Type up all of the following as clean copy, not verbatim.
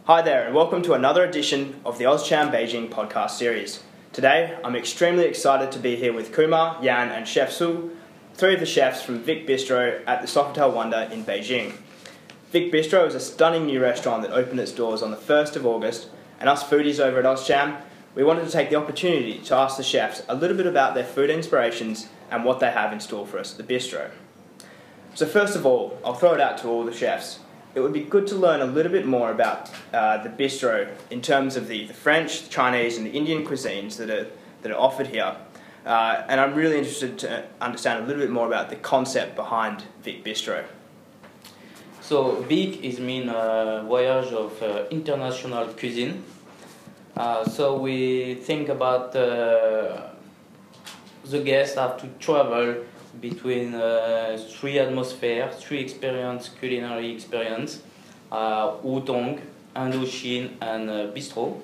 Hi there, and welcome to another edition of the OzCham Beijing podcast series. Today, I'm extremely excited to be here with Kumar, Yan, and Chef Su, three of the chefs from Vic Bistro at the Sofitel Wonder in Beijing. Vic Bistro is a stunning new restaurant that opened its doors on the 1st of August, and us foodies over at OzCham, we wanted to take the opportunity to ask the chefs a little bit about their food inspirations and what they have in store for us at the bistro. So first of all, I'll throw it out to all the chefs. It would be good to learn a little bit more about the bistro in terms of the French, the Chinese and the Indian cuisines that are offered here. And I'm really interested to understand a little bit more about the concept behind Vic Bistro. So Vic is mean voyage of international cuisine. So we think about the guests have to travel between three atmospheres, three culinary experience, Wutong, Indochine and Bistro.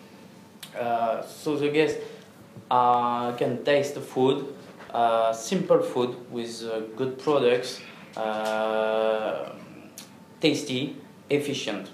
So the guests can taste the food, simple food with good products, tasty, efficient.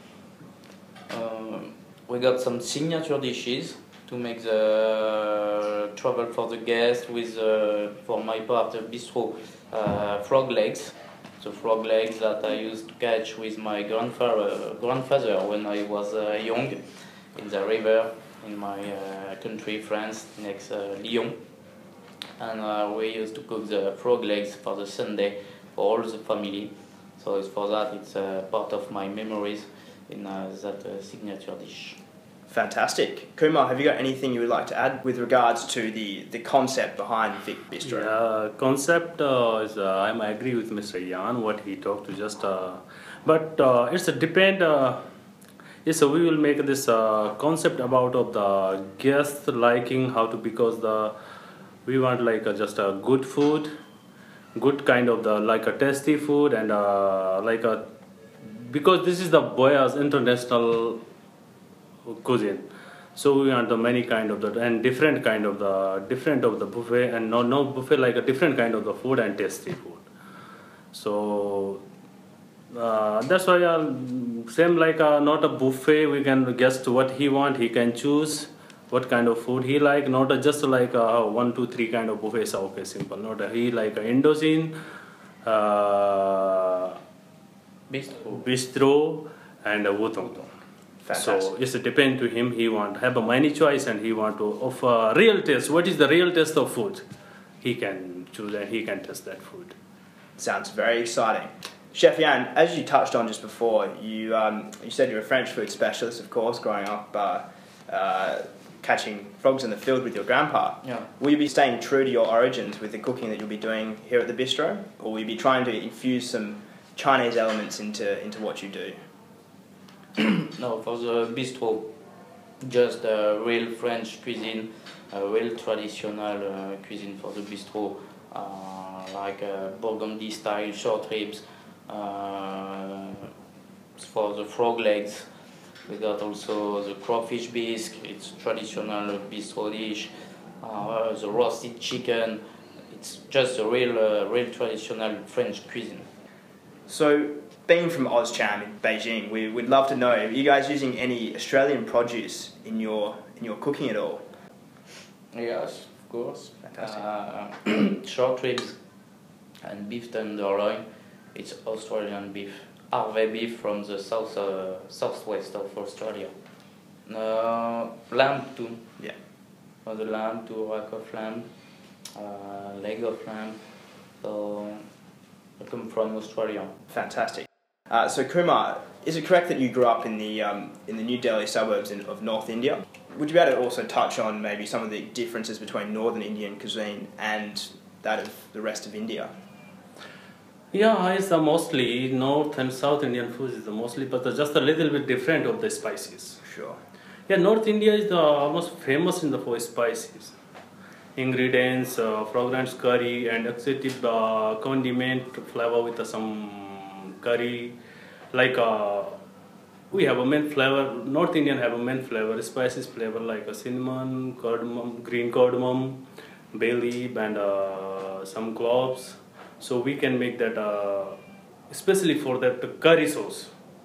We got some signature dishes to make the travel for the guest with, for my part, the bistro frog legs. The frog legs that I used to catch with my grandfather when I was young in the river in my country, France, next Lyon. And we used to cook the frog legs for the Sunday for all the family. So it's for that it's part of my memories in that signature dish. Fantastic. Kumar, have you got anything you would like to add with regards to the concept behind Vic Bistro? Yeah, concept is I agree with Mr. Yan what he talked to just, but it's a depend. Yes, so we will make this concept about of the guest liking how to because we want like just a good food, good kind of the like a tasty food and like a because this is the Boya's international cuisine, so we want the many kind of the and different of the buffet and no buffet like a different kind of the food and tasty food. So that's why same like not a buffet. We can guess what he want. He can choose what kind of food he like. Not just like 1, 2, 3 kind of buffet. So okay, simple. Not he like Indocene, bistro and Wutong. Fantastic. So it's depend to him. He want have a many choice and he want to offer real taste. What is the real taste of food? He can choose and he can taste that food. Sounds very exciting. Chef Yan, as you touched on just before, you said you're a French food specialist, of course, growing up catching frogs in the field with your grandpa. Yeah. Will you be staying true to your origins with the cooking that you'll be doing here at the bistro? Or will you be trying to infuse some Chinese elements into what you do? No, for the bistro, just real French cuisine, real traditional cuisine for the bistro, like Burgundy style short ribs, for the frog legs. We got also the crawfish bisque, it's traditional bistro dish, the roasted chicken. It's just a real traditional French cuisine. So, being from OzCham in Beijing, we would love to know, are you guys using any Australian produce in your cooking at all? Yes, of course. Fantastic. Short ribs and beef tenderloin. It's Australian beef. Harvey beef from the southwest of Australia. Lamb too. Yeah. For the lamb to rack of lamb, leg of lamb. So I come from Australia. Fantastic. So Kumar, is it correct that you grew up in the New Delhi suburbs of North India? Would you be able to also touch on maybe some of the differences between Northern Indian cuisine and that of the rest of India? Yeah, it's mostly North and South Indian food is mostly, but just a little bit different of the spices. Sure. Yeah, North India is almost famous in the for spices. Ingredients, fragrance curry and exotic condiment flavor with some curry. Like we have a main flavor, North Indian have a main flavor, spices flavor like a cinnamon, cardamom, green cardamom, bay leaf and some cloves. So we can make that especially for that curry sauce.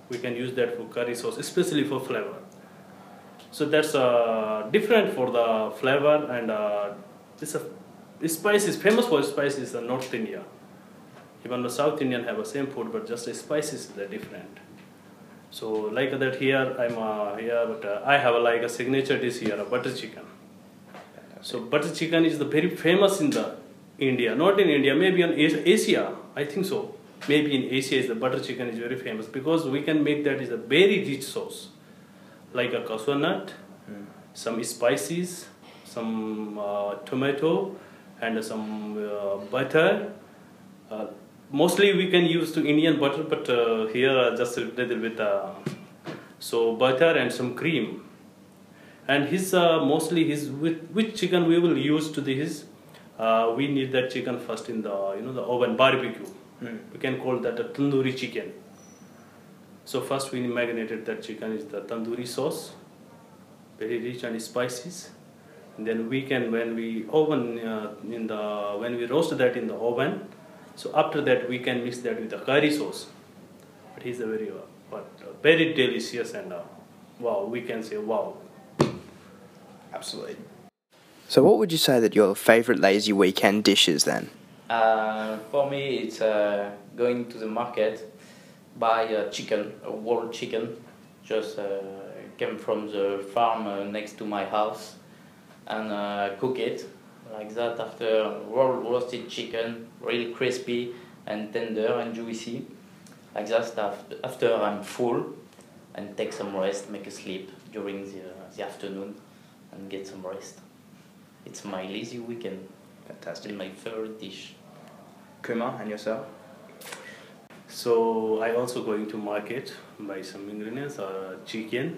We can use that for curry sauce, especially for flavor. So that's different for the flavor, and this spice is famous for spices in North India. Even the South Indian have the same food, but just the spices are different. So like that here I'm here, but I have like a signature dish here, a butter chicken. So butter chicken is the very famous in the India, not in India, maybe in Asia. I think so. Maybe in Asia, is the butter chicken is very famous because we can make that is a very rich sauce, like a cashew nut, some spices, some tomato, and some butter. Mostly we can use to Indian butter, but here just a little bit. So butter and some cream. And his mostly his which chicken we will use to his. We need that chicken first in the the oven barbecue. We can call that a tandoori chicken. So first we marinated that chicken is the tandoori sauce, very rich and spices. And then we can when we roast that in the oven. So after that we can mix that with the curry sauce. But it's a very delicious and wow, we can say wow. Absolutely. So what would you say that your favourite lazy weekend dish is then? For me, it's going to the market, buy a chicken, a whole chicken, just came from the farm next to my house, and cook it like that. After roasted chicken, real crispy and tender and juicy, like that. After I'm full, and take some rest, make a sleep during the afternoon, and get some rest. It's my lazy weekend. Fantastic. My favorite dish. Kumar, and yourself? So I also going to market buy some ingredients, chicken,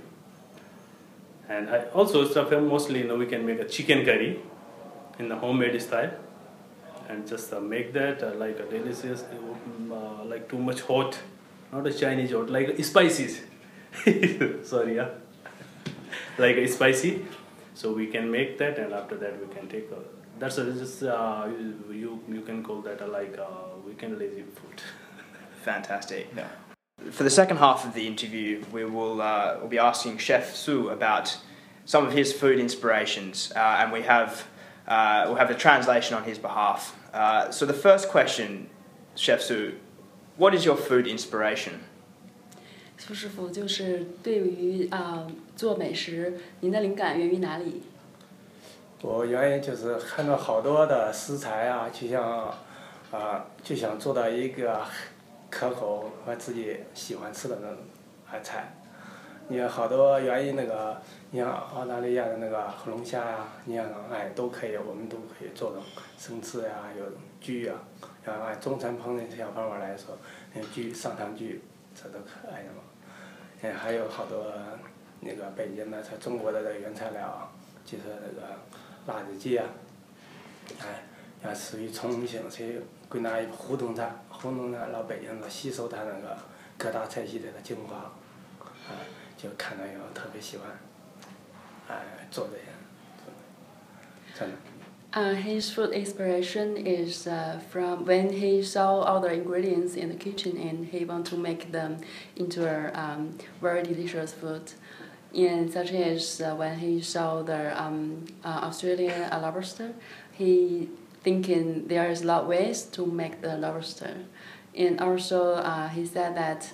and I also stuff mostly we can make a chicken curry in the homemade style, and just make that like a delicious, like too much hot, not a Chinese hot, like spices. Sorry, yeah, like a spicy. So we can make that, and after that we can take that's just you can call that like weekend lazy food. Fantastic. Yeah. For the second half of the interview, we will we'll be asking Chef Su about some of his food inspirations, and we'll have the translation on his behalf. So the first question, Chef Su, what is your food inspiration? 苏师傅就是对于做美食，您的灵感源于哪里？ 我原因就是看到好多的食材啊，就想做到一个可口和自己喜欢吃的那种菜。你看好多原因你像澳大利亚的那个黑龙虾呀，你看都可以，我们都可以做成生吃呀，有焗呀，按中餐烹饪小方法来说，焗上汤焗这都可爱的嘛。还有好多北京的中国的原材料，就是辣子鸡啊，也属于重庆是归纳一胡同菜，老北京的吸收它各大菜系的精华，就看到以后特别喜欢，做这些，真的。 His food inspiration is from when he saw all the ingredients in the kitchen and he want to make them into a very delicious food. And such as when he saw the Australian lobster, he thinking there is a lot of ways to make the lobster. And also he said that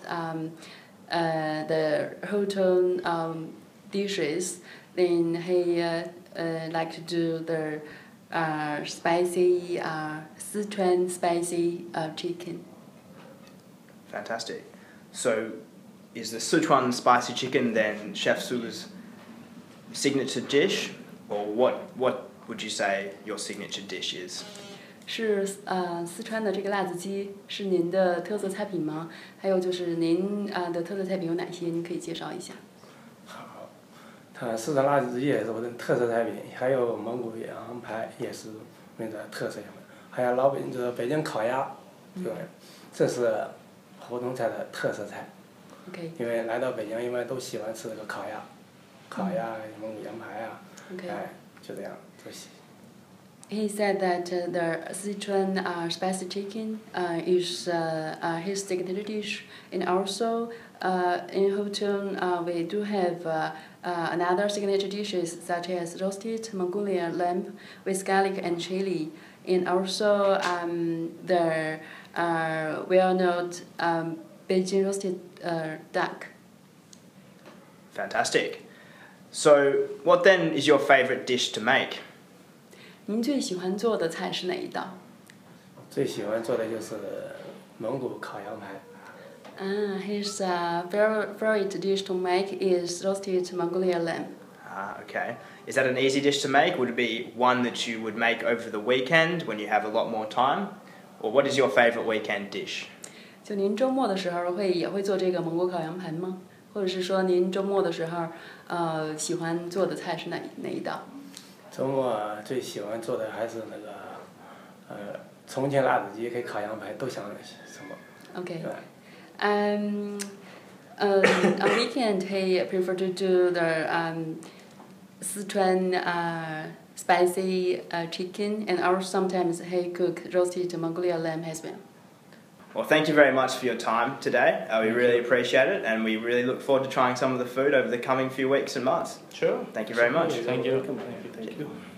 the Houghton dishes, then he like to do the spicy Sichuan spicy chicken. Fantastic. So, is the Sichuan spicy chicken then Chef Su's signature dish, or what would you say your signature dish is? 是四川的这个辣子鸡是您的特色菜品吗？还有就是您的特色菜品有哪些？您可以介绍一下。 好，四川辣子鸡也是我的特色菜品，还有蒙古羊排也是我们的特色菜品，还有北京烤鸭，对，这是胡同菜的特色菜。 Okay. 因为来到北京，因为都喜欢吃烤鸭，蒙古羊排啊，就这样都喜。 He said that the Sichuan spicy chicken is his signature dish, and also In Hutun, we do have another signature dishes such as roasted Mongolian lamb with garlic and chili, and also the well-known Beijing roasted duck. Fantastic. So, what then is your favourite dish to make? 您最喜欢做的菜是哪一道？ 最喜欢做的就是蒙古烤羊排。 His favorite dish to make is roasted Mongolian lamb. Okay. Is that an easy dish to make? Would it be one that you would make over the weekend when you have a lot more time? Or what is your favourite weekend dish? 就您周末的时候也会做这个蒙古烤羊排吗？或者是说您周末的时候，喜欢做的菜是哪一道？ 周末最喜欢做的还是那个，重庆辣子鸡跟烤羊排都像什么？ Okay. On weekend, he prefer to do the Sichuan spicy chicken, and also sometimes he cook roasted Mongolian lamb as well. Well, thank you very much for your time today. We really appreciate it, and we really look forward to trying some of the food over the coming few weeks and months. Sure. Thank you very much. Thank you. Thank you.